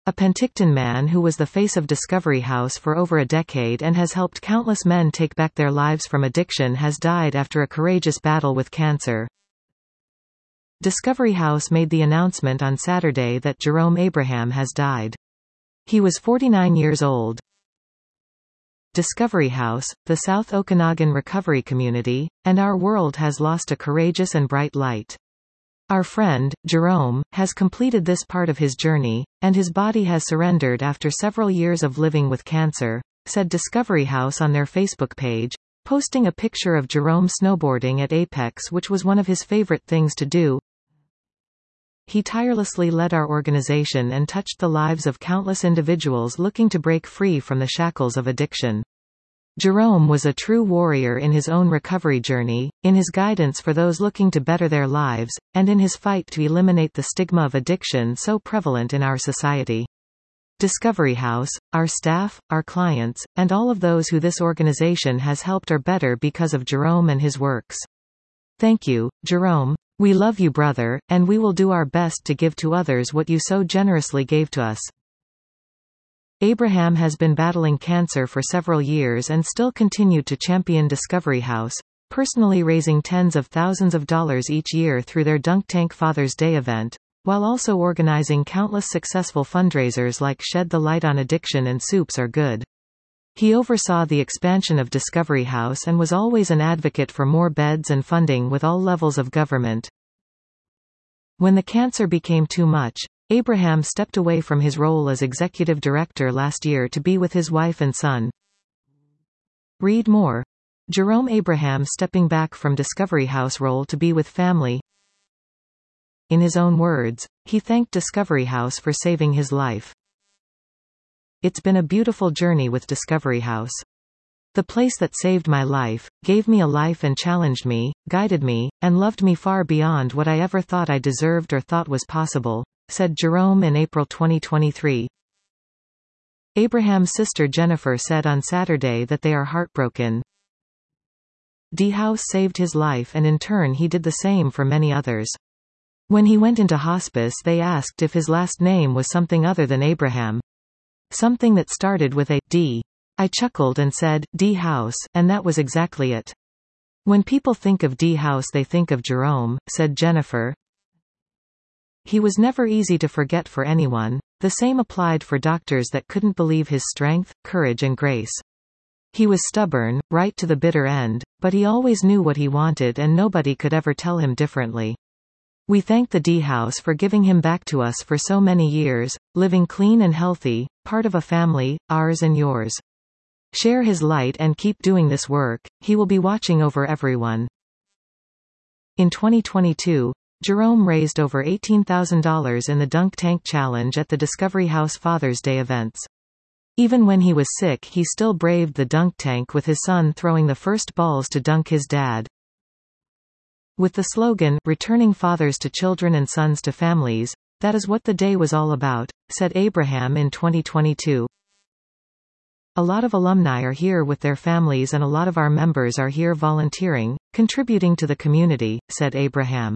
A Penticton man who was the face of Discovery House for over a decade and has helped countless men take back their lives from addiction has died after a courageous battle with cancer. Discovery House made the announcement on Saturday that Jerome Abraham has died. He was 49 years old. Discovery House, the South Okanagan recovery community, and our world has lost a courageous and bright light. Our friend, Jerome, has completed this part of his journey, and his body has surrendered after several years of living with cancer, said Discovery House on their Facebook page, posting a picture of Jerome snowboarding at Apex, which was one of his favorite things to do. He tirelessly led our organization and touched the lives of countless individuals looking to break free from the shackles of addiction. Jerome was a true warrior in his own recovery journey, in his guidance for those looking to better their lives, and in his fight to eliminate the stigma of addiction so prevalent in our society. Discovery House, our staff, our clients, and all of those who this organization has helped are better because of Jerome and his works. Thank you, Jerome. We love you, brother, and we will do our best to give to others what you so generously gave to us. Abraham has been battling cancer for several years and still continued to champion Discovery House, personally raising tens of thousands of dollars each year through their Dunk Tank Father's Day event, while also organizing countless successful fundraisers like Shed the Light on Addiction and Soups Are Good. He oversaw the expansion of Discovery House and was always an advocate for more beds and funding with all levels of government. When the cancer became too much, Abraham stepped away from his role as executive director last year to be with his wife and son. Read more. Jerome Abraham stepping back from Discovery House role to be with family. In his own words, he thanked Discovery House for saving his life. It's been a beautiful journey with Discovery House. The place that saved my life, gave me a life and challenged me, guided me, and loved me far beyond what I ever thought I deserved or thought was possible, said Jerome in April 2023. Abraham's sister Jennifer said on Saturday that they are heartbroken. D. House saved his life and in turn he did the same for many others. When he went into hospice they asked if his last name was something other than Abraham. Something that started with a D. I chuckled and said, D. House, and that was exactly it. When people think of D. House they think of Jerome, said Jennifer. He was never easy to forget for anyone. The same applied for doctors that couldn't believe his strength, courage and grace. He was stubborn, right to the bitter end, but he always knew what he wanted and nobody could ever tell him differently. We thank the D. House for giving him back to us for so many years, living clean and healthy, part of a family, ours and yours. Share his light and keep doing this work, he will be watching over everyone. In 2022, Jerome raised over $18,000 in the Dunk Tank Challenge at the Discovery House Father's Day events. Even when he was sick he still braved the dunk tank with his son throwing the first balls to dunk his dad. With the slogan, "Returning fathers to children and sons to families," that is what the day was all about, said Abraham in 2022. A lot of alumni are here with their families and a lot of our members are here volunteering, contributing to the community, said Abraham.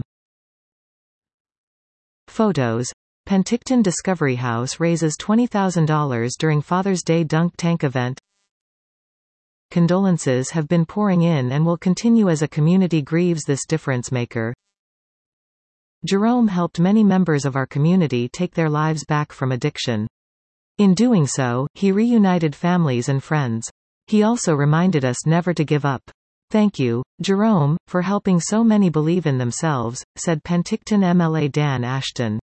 Photos. Penticton Discovery House raises $20,000 during Father's Day Dunk Tank event. Condolences have been pouring in and will continue as a community grieves this difference maker. Jerome helped many members of our community take their lives back from addiction. In doing so, he reunited families and friends. He also reminded us never to give up. Thank you, Jerome, for helping so many believe in themselves, said Penticton MLA Dan Ashton.